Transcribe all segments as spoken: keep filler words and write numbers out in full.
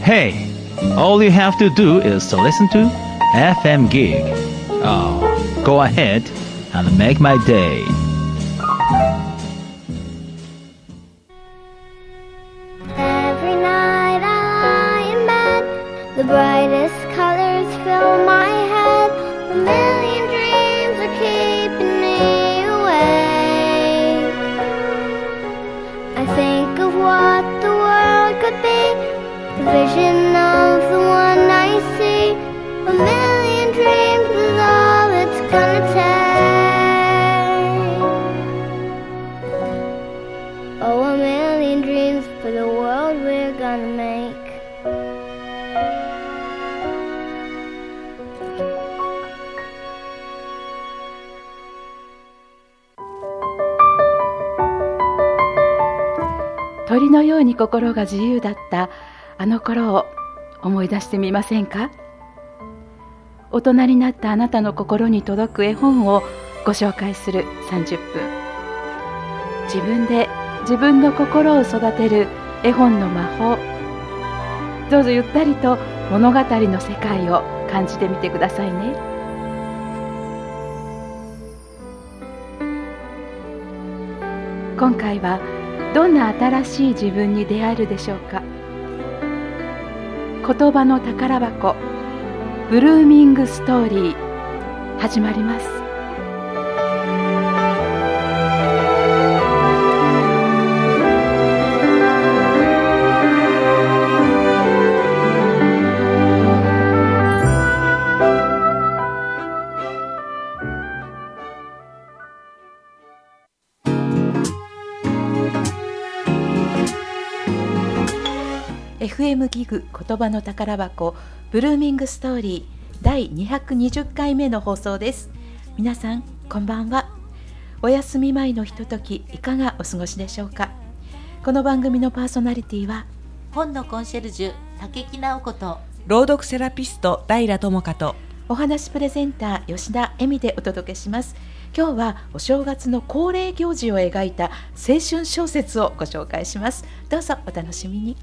Hey, all you have to do is to listen to エフエム Gig. Oh, go ahead and make my day. Every night I lie in bed, the brightest colors fill my head. A million dreams are keeping me awake. I think of what the world could be, the vision of the one I see. A million dreams is all it's gonna take. Oh, a million dreams for the world we're gonna make. 鳥のように心が自由だったあの頃を思い出してみませんか？大人になったあなたの心に届く絵本をご紹介するさんじゅっぷん。自分で自分の心を育てる絵本の魔法。どうぞゆったりと物語の世界を感じてみてくださいね。今回はどんな新しい自分に出会えるでしょうか。言葉の宝箱、ブルーミングストーリー、始まります。エフエム ギグ言葉の宝箱ブルーミングストーリーだいにひゃくにじゅっかいめの放送です。皆さんこんばんは。お休み前のひとときいかがお過ごしでしょうか。この番組のパーソナリティは本のコンシェルジュ竹木直子と朗読セラピスト平智香とお話プレゼンター吉田恵美でお届けします。今日はお正月の恒例行事を描いた青春小説をご紹介します。どうぞお楽しみに。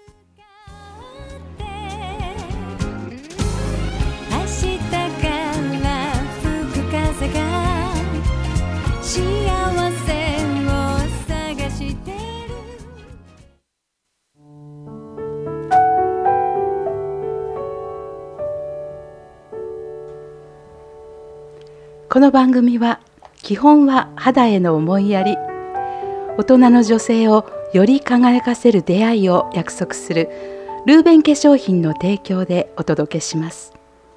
この番組は基本は肌への思いやり、大人の女性をより輝かせる出会いを約束するルーベン化粧品の提供でお届けします。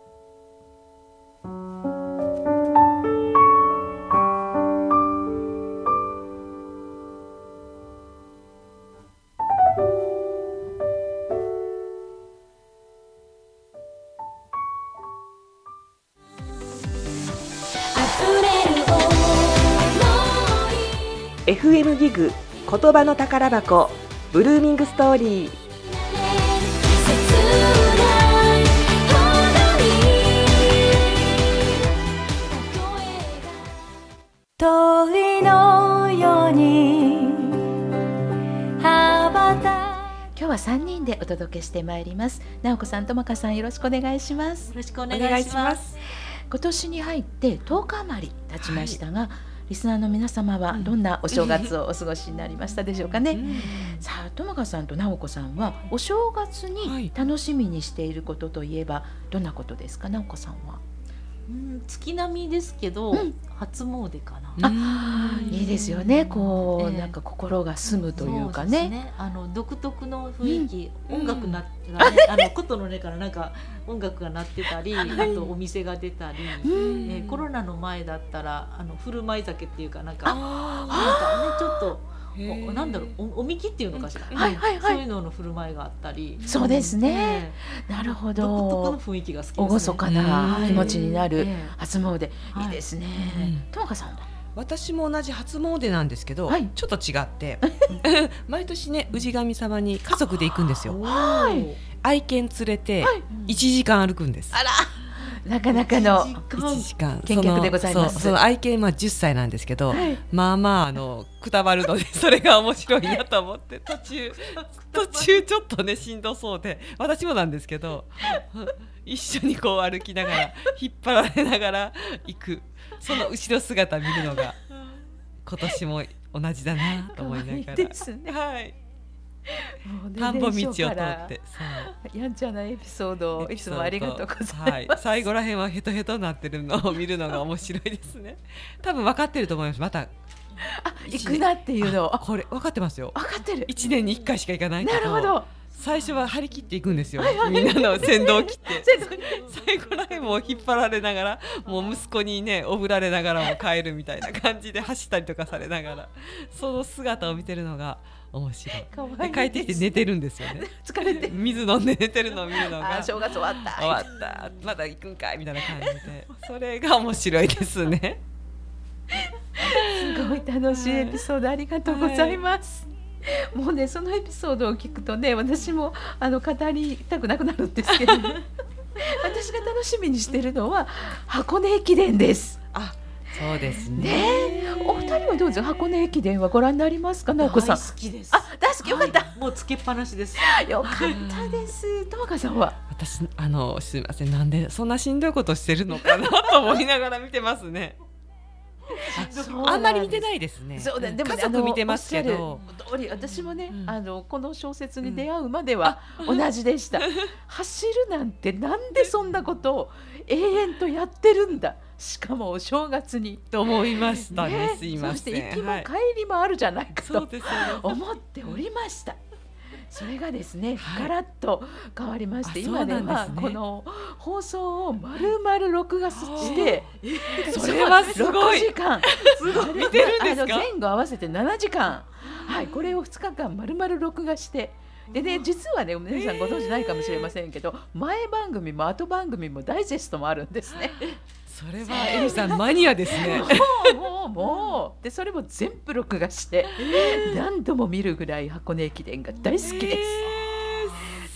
エフエム ギグ言葉の宝箱ブルーミングストーリー。 鳥のように羽ばた。今日はさんにんでお届けしてまいります。直子さん、智香さん、よろしくお願いします。 よろしくお願いします。 今年に入ってとおか余り経ちましたが、はい、リスナーの皆様はどんなお正月をお過ごしになりましたでしょうかね。うん、さあ、智香さんと直子さんはお正月に楽しみにしていることといえばどんなことですか。直子さんは。 うん、月並みですけど、うん、初詣かな。 あ、いいですよね。こう、えー、なんか心が澄むというかね。そうですね。 あの独特の雰囲気、うん、音楽なってね、あの琴の音からなんか音楽が鳴ってたり、あとお店が出たり、えー、コロナの前だったらあの振る舞い酒っていうかなんかなんかねちょっと。おなんだろう お, おみきっていうのかしら、うん、はいはいはい、そういうのの振る舞いがあったり。 そうですね、えー、なるほど。 独特の雰囲気が好きですね。 厳かな気持ちになる初詣、えー、いいですね。智香さんは。 私も同じ初詣なんですけど、はい、ちょっと違って毎年ね氏神様に家族で行くんですよ。はい、愛犬連れていちじかん歩くんです。 あら、 なかなかのいちじかんいちじかん見学でございます。 その、その愛犬はじゅっさいなんですけど、 はい、 まあまああのくたばるのでそれが面白いなと思って途中途中ちょっとねしんどそうで、私もなんですけど一緒にこう歩きながら引っ張られながら行く、その後ろ姿見るのが今年も同じだなと思いながら、 可愛いですね。 はい、 もうね田んぼ道を通ってそうやんちゃなエピソードをいつもありがとうございます。 はい、最後らへんはヘトヘトになってるのを見るのが面白いですね。多分分かってると思います。またあ行くなっていうのを、 あこれ分かってますよ。 分かってる。 いちねんにいっかいしか行かないけど、 なるほど。 最初は張り切っていくんですよ、はいはい、みんなの先導を切って最後らへんも引っ張られながら、もう息子にねおぶられながらも帰るみたいな感じで走ったりとかされながら、その姿を見てるのが面白い。 かわいいで帰ってきて寝てるんですよね。 疲れて水飲んで寝てるのを見るのが、 あ正月終わった終わったまだ行くんかいみたいな感じで、それが面白いですね。 すごい楽しいエピソードありがとうございます、はい、もうねそのエピソードを聞くとね、私もあの語りたくなくなるんですけど私が楽しみにしてるのは箱根駅伝です。 あ、そうですね。 ね、お二人はどうぞ箱根駅伝はご覧になりますか。直子さん。 大好きです。 あ、大好き、よかった、 はい、もうつけっぱなしです。 よかったです。友香さんは。 私あのすみません、なんでそんなしんどいことしてるのかなと思いながら見てますね。あ, あんまり見てないですね。 そうだ、でもね、 家族見てますけど、 通り私もね、うん、あのこの小説に出会うまではうん、 同じでした。走るなんてなんでそんなことを永遠とやってるんだ。しかもお正月にと思いましたね。ね、すいません。 そして行きも帰りもあるじゃないかと、 はい、 思っておりました。それがですね、 はい、 ガラッと変わりまして、今ではこの放送を丸々録画して、 それはすごいろくじかんすごい見てるんですか。 前後合わせてななじかん、はい、これをふつかかん丸々録画して、でね、実はね、皆さんご存知ないかもしれませんけど、前番組も後番組もダイジェストもあるんですね。 それはエリさんマニアですね。 もうもうもうで、それも全部録画して何度も見るぐらい箱根駅伝が大好きです。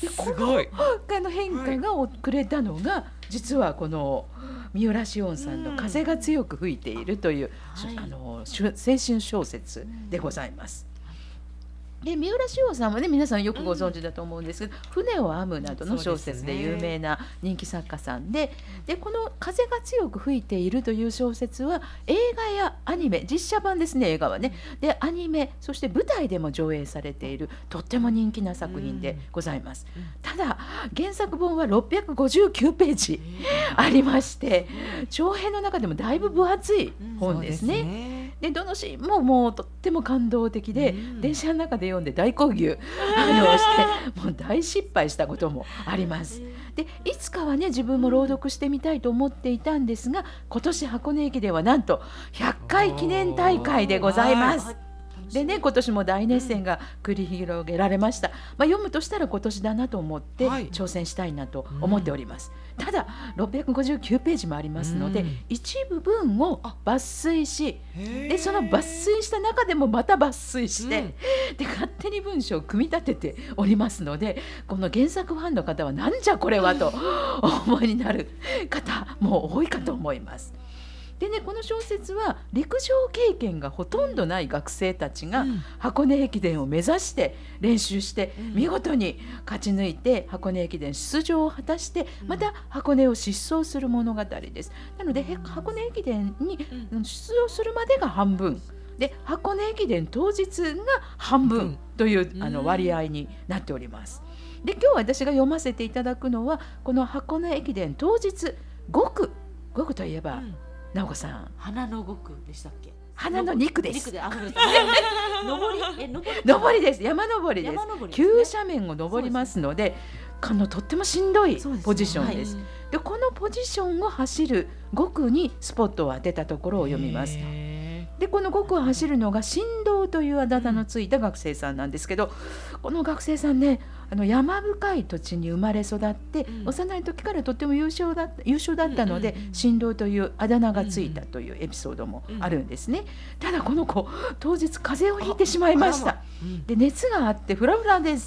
で、 すごいこの変化が遅れたのが、実はこの三浦紫音さんの風が強く吹いているという、うん、あの青春小説でございます。で、三浦紫音さんはね、皆さんよくご存知だと思うんですけど、うん、船を編むなどの小説で有名な人気作家さん で, でこの風が強く吹いているという小説は映画やアニメ、実写版ですね、映画はね、でアニメ、そして舞台でも上映されているとっても人気な作品でございます、うん、ただ原作本はろっぴゃくごじゅうきゅうページありまして、長編の中でもだいぶ分厚い本ですね、うん、そうですね。で、どのシーンももうとっても感動的で、うん、電車の中で読んで大号泣あのしてもう大失敗したこともあります。で、いつかはね、自分も朗読してみたいと思っていたんですが、今年箱根駅伝はなんとひゃっかい記念大会でございます。でね、今年も大熱戦が繰り広げられました、まあ、読むとしたら今年だなと思って挑戦したいなと思っております、はい、ただろっぴゃくごじゅうきゅうページもありますので、うん、一部分を抜粋し、でその抜粋した中でもまた抜粋して、うん、で勝手に文章を組み立てておりますので、この原作ファンの方はなんじゃこれはとお思いになる方も多いかと思います。でね、この小説は陸上経験がほとんどない学生たちが箱根駅伝を目指して練習して見事に勝ち抜いて箱根駅伝出場を果たして、また箱根を疾走する物語です。なので箱根駅伝に出場するまでが半分で、箱根駅伝当日が半分というあの割合になっております。で、今日私が読ませていただくのはこの箱根駅伝当日、ごくごくといえば、うん直子さん、 花のごくでしたっけ。 花のにくです。 であ上りえ上り上りです。山登りです。山登りですね、急斜面を登りますので、あのとってもしんどいポジションです。で、でこのポジションを走るごくにスポットを当てたところを読みます。で、このごくを走るのが神童というあだ名のついた学生さんなんですけど、この学生さんね、あの山深い土地に生まれ育って、うん、幼い時からとっても優秀だった、優秀だったので、うんうんうん、神童というあだ名がついたというエピソードもあるんですね、うんうん、ただこの子当日風邪をひいてしまいました。で、熱があってフラフラです。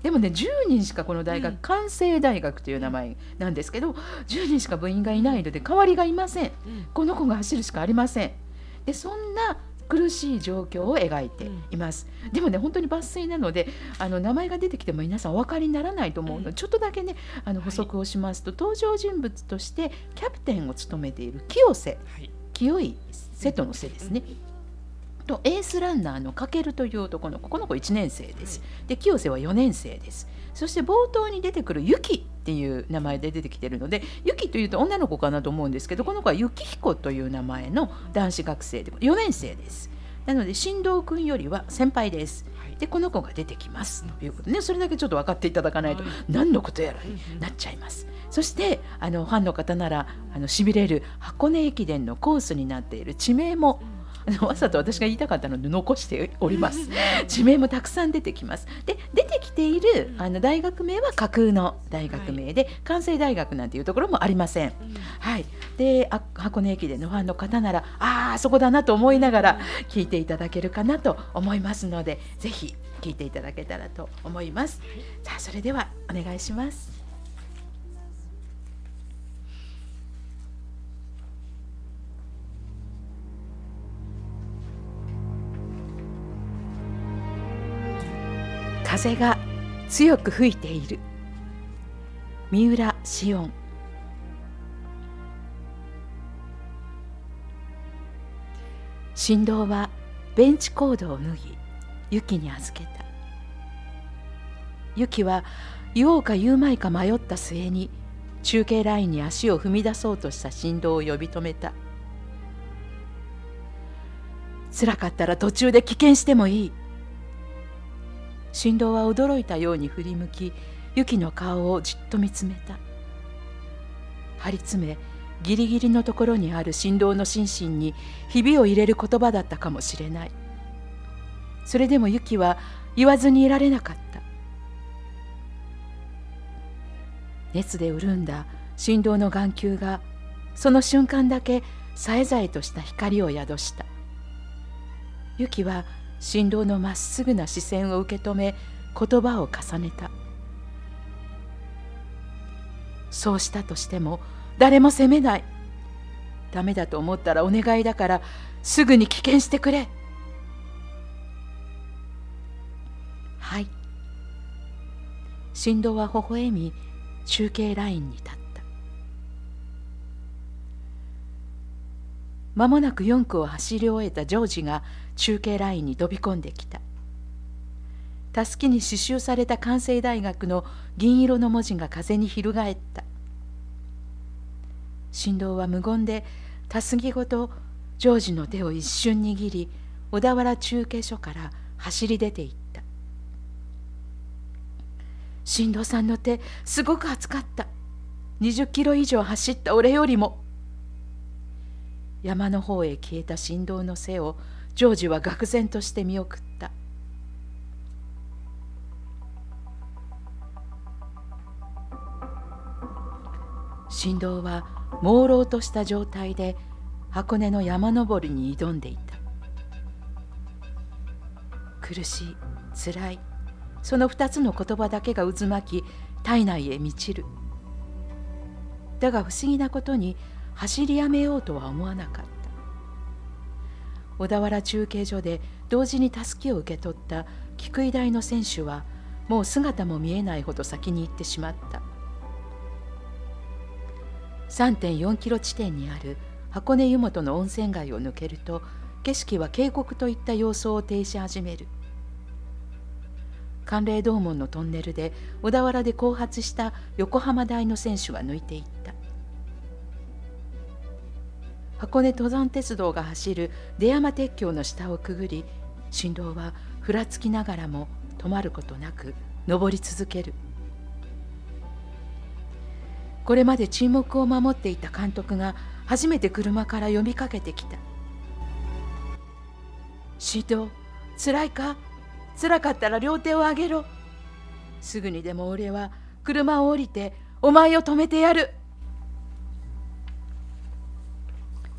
でもねじゅうにんしかこの大学、 うん関西大学という名前なんですけど、じゅうにんしか部員がいないので代わりがいません。 うんこの子が走るしかありません。でそんな苦しい状況を描いています、うん、でもね本当に抜粋なのであの名前が出てきても皆さんお分かりにならないと思うので、うん、ちょっとだけねあの補足をしますと、はい、登場人物としてキャプテンを務めている清瀬、はい、清い瀬戸の瀬ですね、うん、とエースランナーのかけるという男の子、この子いちねん生です、はい、で清瀬はよねん生です。そして冒頭に出てくるゆきっていう名前で出てきているので、ゆきというと女の子かなと思うんですけど、この子はゆきひこという名前の男子学生でよねん生です。なので進藤君よりは先輩です。でこの子が出てきますということで、ね、それだけちょっと分かっていただかないと何のことやらになっちゃいます。そしてあのファンの方ならあのしびれる箱根駅伝のコースになっている地名もわざと私が言いたかったので残しております。地名もたくさん出てきます。で出てきているあの大学名は架空の大学名で、はい、関西大学なんていうところもありません、うんはい、で箱根駅伝のファンの方ならああそこだなと思いながら聞いていただけるかなと思いますので、ぜひ聞いていただけたらと思います。さあそれではお願いします。風が強く吹いている。三浦紫音。振動はベンチコードを脱ぎ雪に預けた。雪は言おうか言うまいか迷った末に中継ラインに足を踏み出そうとした振動を呼び止めた。辛かったら途中で棄権してもいい。振動は驚いたように振り向き、ユキの顔をじっと見つめた。張り詰め、ギリギリのところにある振動の心身にひびを入れる言葉だったかもしれない。それでもユキは言わずにいられなかった。熱で潤んだ振動の眼球が、その瞬間だけさえざえとした光を宿した。ユキは振動のまっすぐな視線を受け止め、言葉を重ねた。そうしたとしても誰も責めない。ダメだと思ったらお願いだからすぐに棄権してくれ。はい。振動は微笑み、中継ラインに立った。間もなくよん区を走り終えたジョージが中継ラインに飛び込んできた。たすきに刺繍された関西大学の銀色の文字が風に翻った。振動は無言でたすきごとジョージの手を一瞬握り、小田原中継所から走り出ていった。振動さんの手すごく熱かった。にじゅっキロ以上走った俺よりも。山の方へ消えた振動の背をジョージは愕然として見送った。振動は朦朧とした状態で箱根の山登りに挑んでいた。苦しい、つらい、その二つの言葉だけが渦巻き体内へ満ちる。だが不思議なことに走りやめようとは思わなかった。小田原中継所で同時にたすきを受け取った菊井大の選手はもう姿も見えないほど先に行ってしまった。 さんてんよんキロ地点にある箱根湯本の温泉街を抜けると、景色は渓谷といった様相を呈し始める。寒冷洞門のトンネルで小田原で後発した横浜大の選手が抜いていった。箱根登山鉄道が走る出山鉄橋の下をくぐり、振動はふらつきながらも止まることなく登り続ける。これまで沈黙を守っていた監督が初めて車から呼びかけてきた。振動、つらいか？つらかったら両手を上げろ。すぐにでも俺は車を降りてお前を止めてやる。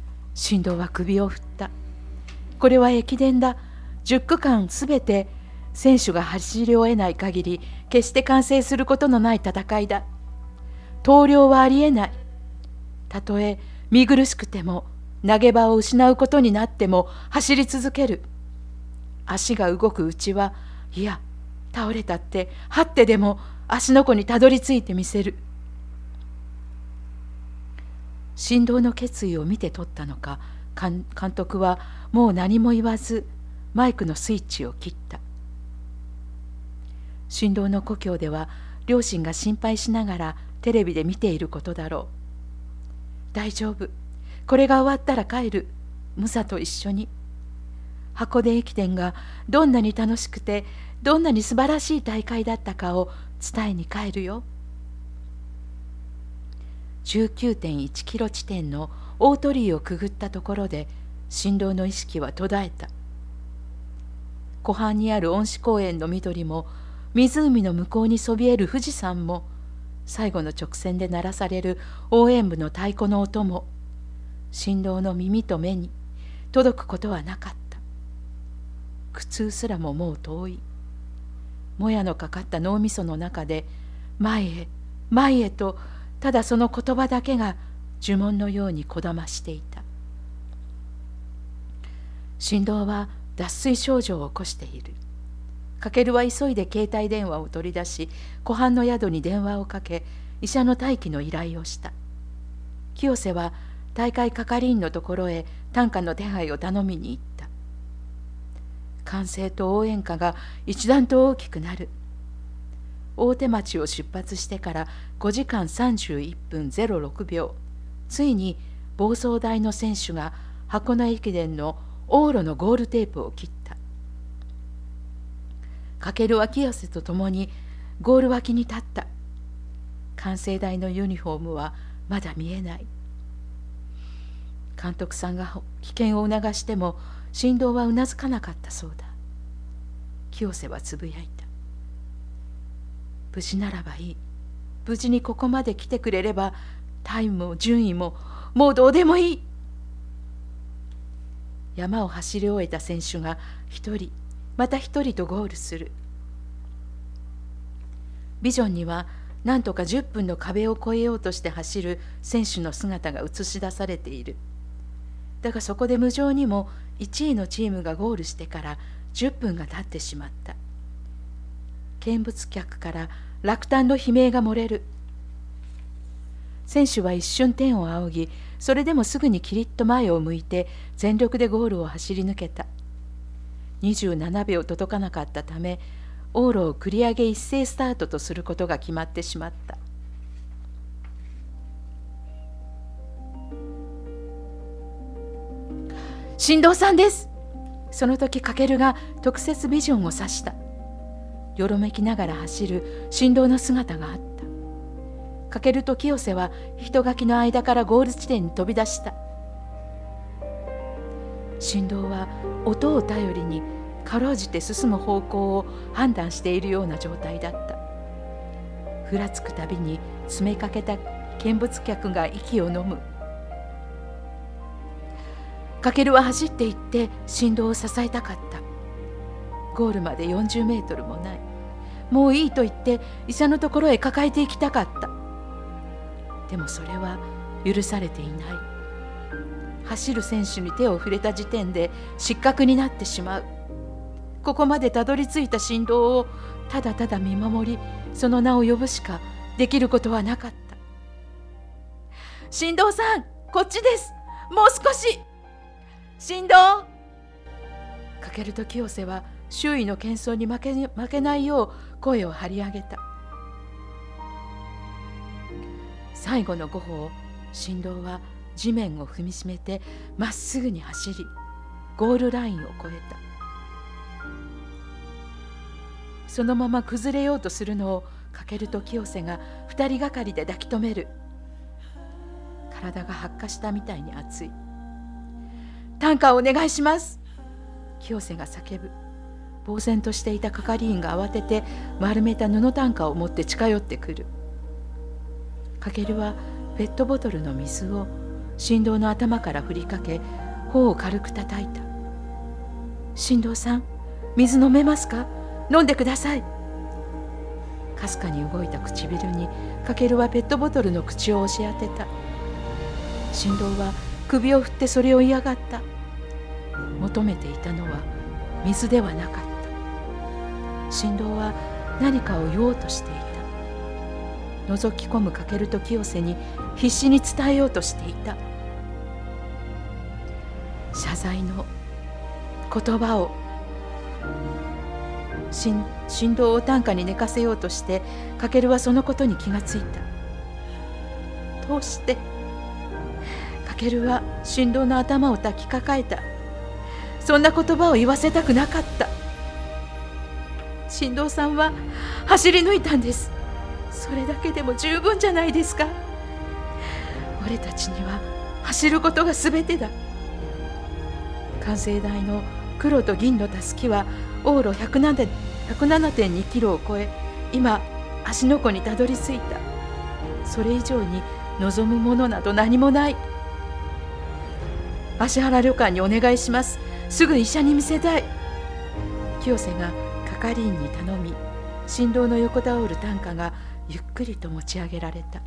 振動は首を振った。これは駅伝だ。じゅっくかんすべて選手が走り終えない限り決して完成することのない戦いだ。投了はありえない。たとえ見苦しくても投げ場を失うことになっても走り続ける。足が動くうちは、いや倒れたって這ってでも足の子にたどり着いてみせる。神童の決意を見て取ったのか、監督はもう何も言わずマイクのスイッチを切った。神童の故郷では両親が心配しながらテレビで見ていることだろう。大丈夫、これが終わったら帰る。ムサと一緒に。箱根駅伝がどんなに楽しくてどんなに素晴らしい大会だったかを伝えに帰るよ。 じゅうきゅうてんいち キロ地点の大鳥居をくぐったところで神童の意識は途絶えた。湖畔にある恩賜公園の緑も湖の向こうにそびえる富士山も最後の直線で鳴らされる応援部の太鼓の音も神童の耳と目に届くことはなかった。苦痛すらももう遠い。もやのかかった脳みその中で前へ前へとただその言葉だけが呪文のようにこだましていた。神童は脱水症状を起こしている。翔は急いで携帯電話を取り出し、湖畔の宿に電話をかけ、医者の待機の依頼をした。清瀬は大会係員のところへ担架の手配を頼みに行った。歓声と応援歌が一段と大きくなる。大手町を出発してからごじかんさんじゅういっぷんゼロろくびょう、ついに暴走台の選手が箱根駅伝の往路のゴールテープを切った。翔は清瀬と共にゴール脇に立った。関西大のユニフォームはまだ見えない。監督さんが危険を促しても神童はうなずかなかったそうだ。清瀬はつぶやいた。無事ならばいい。無事にここまで来てくれればタイムも順位ももうどうでもいい。山を走り終えた選手が一人また一人とゴールする。ビジョンには何とかじゅっぷんの壁を越えようとして走る選手の姿が映し出されている。だがそこで無情にもいちいのチームがゴールしてからじゅっぷんが経ってしまった。見物客から落胆の悲鳴が漏れる。選手は一瞬天を仰ぎ、それでもすぐにキリッと前を向いて全力でゴールを走り抜けた。にじゅうななびょう届かなかったため、往路を繰り上げ一斉スタートとすることが決まってしまった。神童さんです。その時翔が特設ビジョンを指した。よろめきながら走る神童の姿があった。翔と清瀬は人垣の間からゴール地点に飛び出した。神童は音を頼りにかろうじて進む方向を判断しているような状態だった。ふらつくたびに詰めかけた見物客が息を飲む。翔は走って行って神童を支えたかった。ゴールまでよんじゅうメートルもない。もういいと言って医者のところへ抱えて行きたかった。でもそれは許されていない。走る選手に手を触れた時点で失格になってしまう。ここまでたどり着いた神童をただただ見守り、その名を呼ぶしかできることはなかった。神童さん、こっちです。もう少し。神童。翔と清瀬は周囲の喧騒に負け、負けないよう声を張り上げた。最後のご歩を神童は地面を踏みしめてまっすぐに走り、ゴールラインを越えた。そのまま崩れようとするのを翔と清瀬が二人がかりで抱き留める。体が発火したみたいに熱い。担架をお願いします。清瀬が叫ぶ。呆然としていた係員が慌てて丸めた布担架を持って近寄ってくる。翔はペットボトルの水を神童の頭から振りかけ、頬を軽く叩いた。神童さん、水飲めますか？ 飲んでください。かすかに動いた唇にかけるはペットボトルの口を押し当てた。新郎は首を振ってそれを嫌がった。求めていたのは水ではなかった。新郎は何かを言おうとしていた。覗き込むかけると清瀬に必死に伝えようとしていた。謝罪の言葉を。新郎を担架に寝かせようとしてかけるはそのことに気がついた。どうして。かけるは新郎の頭を抱きかかえた。そんな言葉を言わせたくなかった。新郎さんは走り抜いたんです。それだけでも十分じゃないですか。俺たちには走ることが全てだ。関西大の黒と銀のたすきは往路 ひゃくななてんにキロを超え、今芦ノ湖にたどり着いた。それ以上に望むものなど何もない。芦原旅館にお願いします。すぐ医者に見せたい。清瀬が係員に頼み、新郎の横たおる担架がゆっくりと持ち上げられた。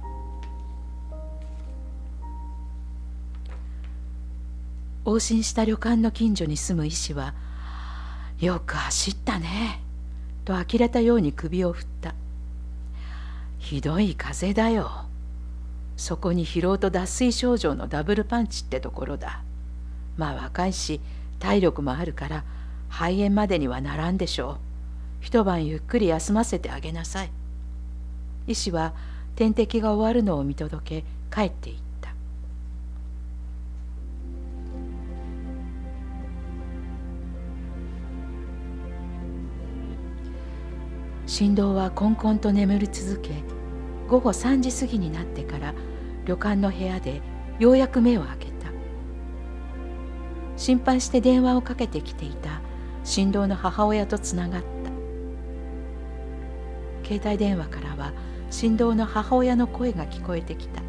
往診した旅館の近所に住む医師は、よく走ったねと呆れたように首を振った。ひどい風邪だよ。そこに疲労と脱水症状のダブルパンチってところだ。まあ若いし体力もあるから肺炎までにはならんでしょう。一晩ゆっくり休ませてあげなさい。医師は点滴が終わるのを見届け帰っていった。新郎はこんこんと眠り続け、午後さんじ過ぎになってから旅館の部屋でようやく目を開けた。心配して電話をかけてきていた新郎の母親とつながった。携帯電話からは新郎の母親の声が聞こえてきた。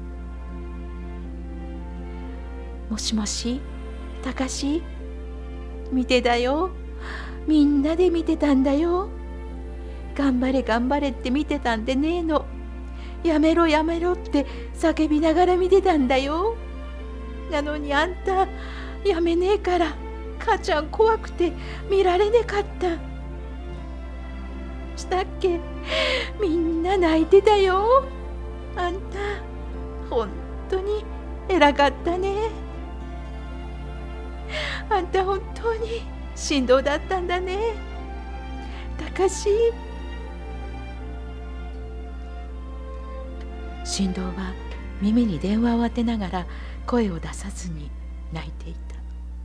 もしもし、たかし、見てだよ。みんなで見てたんだよ。頑張れ頑張れって見てたんでねえの。やめろやめろって叫びながら見てたんだよ。なのにあんたやめねえから母ちゃん怖くて見られねかった。したっけ、みんな泣いてたよ。あんたほんとに偉かったね。あんた本当に振動だったんだね。たかし。新郎は耳に電話を当てながら声を出さずに泣いていた。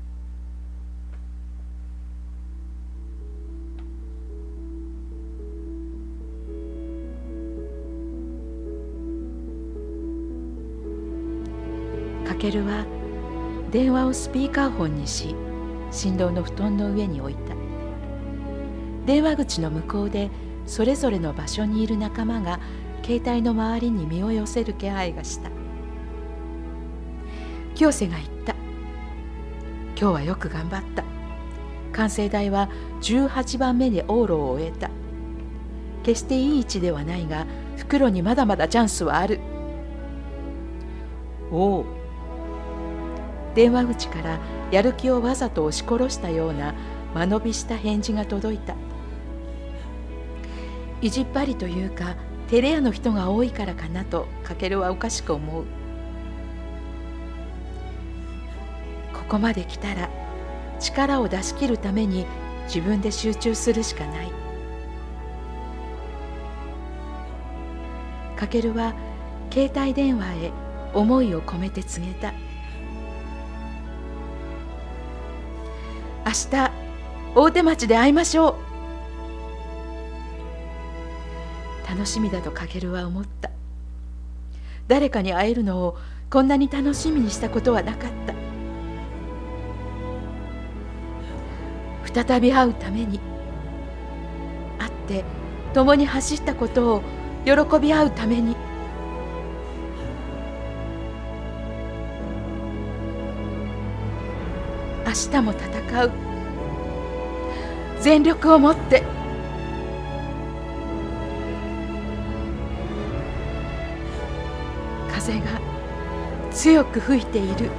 かけるは電話をスピーカーフォンにし、新郎の布団の上に置いた。電話口の向こうでそれぞれの場所にいる仲間が携帯の周りに身を寄せる気配がした。清瀬が言った。今日はよく頑張った。関西大はじゅうはちばんめで往路を終えた。決していい位置ではないが、袋にまだまだチャンスはある。おう。電話口からやる気をわざと押し殺したような間延びした返事が届いた。意地っ張りというか照れ屋の人が多いからかなとかけるはおかしく思う。ここまで来たら力を出し切るために自分で集中するしかない。かけるは携帯電話へ思いを込めて告げた。明日大手町で会いましょう。楽しみだとかけるは思った。誰かに会えるのをこんなに楽しみにしたことはなかった。再び会うために、会って共に走ったことを喜び合うために。明日も戦う。全力を持って風が強く吹いている。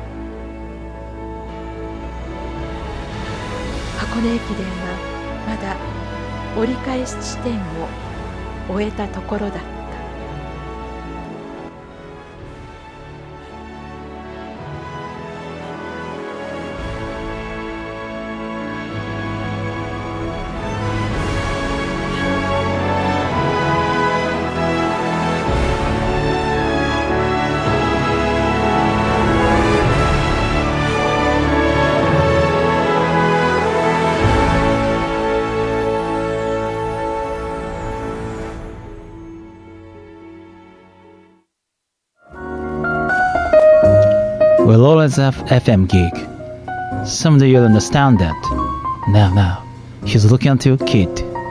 箱根駅伝はまだ折り返し地点を終えたところだった。 We'll always have F M gig. Someday you'll understand that. Now, now, he's looking at you, kid.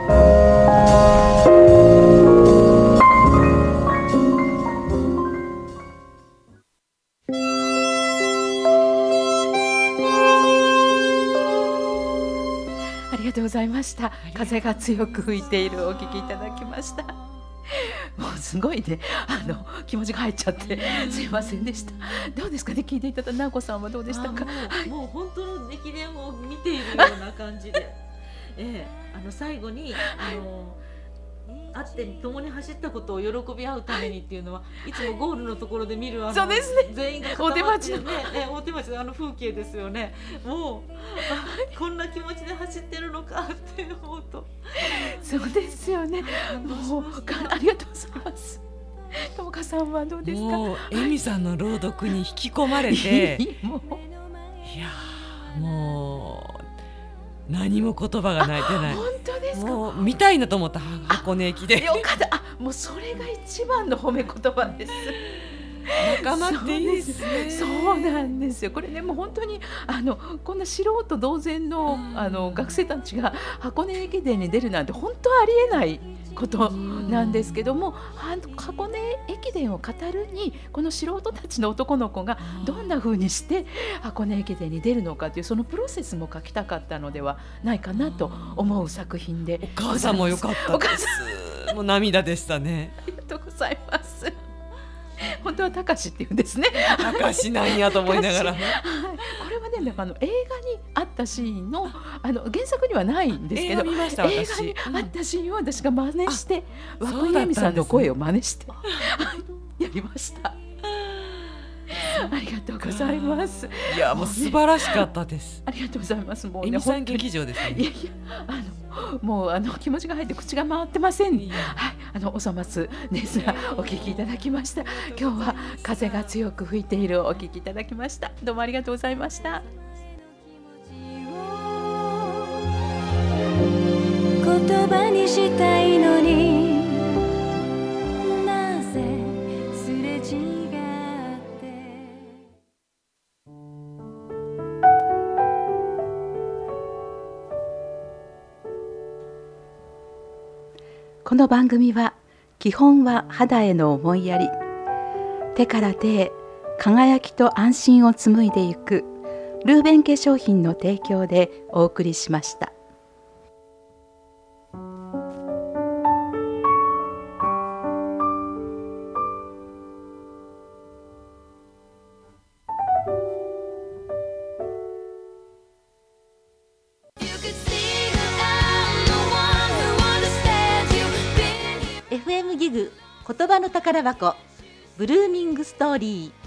ありがとうございました。風が強く吹いているお聞きいただきました。もうすごいね、あの気持ちが入っちゃってすいませんでした。どうですかね、聞いていただいた直子さんはどうでしたか。 もう、もう本当の駅伝を見ているような感じで、ええ、あの最後にあの会って共に走ったことを喜び合うためにっていうのは、いつもゴールのところで見るあのそうですね、 全員が固まってるね、え大手町のあの風景ですよね。もうあこんな気持ちで走ってるのかって思うと、 そうですよね。もうありがとうございます。ともかさんはどうですか。 もうエミさんの朗読に引き込まれてもういやもう何も言葉がない出ない。 本当ですか。 もう見たいなと思った。箱根駅でよかった。あ、もうそれが一番の褒め言葉です。 仲間っていいですね。 そうなんですよ。これね、もう本当にあのこんな素人同然の、あの学生たちが箱根駅伝に出るなんて本当ありえないことなんですけども、あの箱根駅伝を語るにこの素人たちの男の子がどんな風にして箱根駅伝に出るのかというそのプロセスも書きたかったのではないかなと思う作品で。 お母さんも良かったです。もう涙でしたね。 ありがとうございます。本当はたかしっていうんですね。 たかしなんやと思いながら、はい、 これはね、なんかあの映画にあったシーンの、あの原作にはないんですけど、 映画見ました私。 映画にあったシーンを私が真似して、うん、和久井由美さんの声を真似してやりました。ありがとうございます。 いやもう素晴らしかったです。 ありがとうございます。もうね、エミさん劇場ですね。 いやいや、あのもうあの気持ちが入って口が回ってません。はい、あのおさますですがお聞きいただきました。今日は風が強く吹いているお聞きいただきました。どうもありがとうございました。 言葉にしたいのに。 この番組は基本は肌への思いやり、手から手へ輝きと安心を紡いでいくルーベン化粧品の提供でお送りしました。 エフエム ギグ言葉の宝箱ブルーミングストーリー。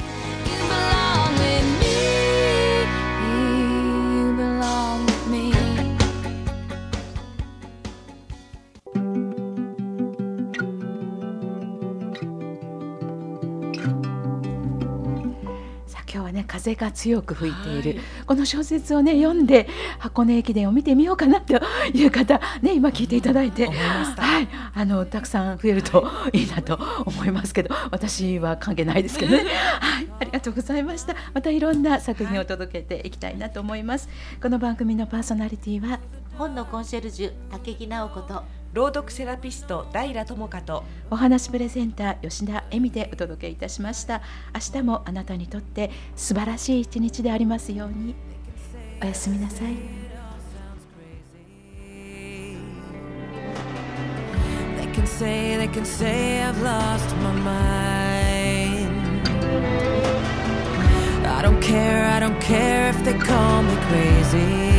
風が強く吹いている、はい、この小説をね読んで箱根駅伝を見てみようかなという方ね、今聞いていただいて、はい、あのたくさん増えるといいなと思いますけど、私は関係ないですけどねはい、ありがとうございました。またいろんな作品を届けていきたいなと思います。この番組のパーソナリティは本のコンシェルジュ竹木直子と朗読セラピスト平智香とお話プレゼンター吉田恵美でお届けいたしました。明日もあなたにとって素晴らしい一日でありますように。おやすみなさい。 They can say, they can say I've lost my mind. I don't care, I don't care if they call me crazy.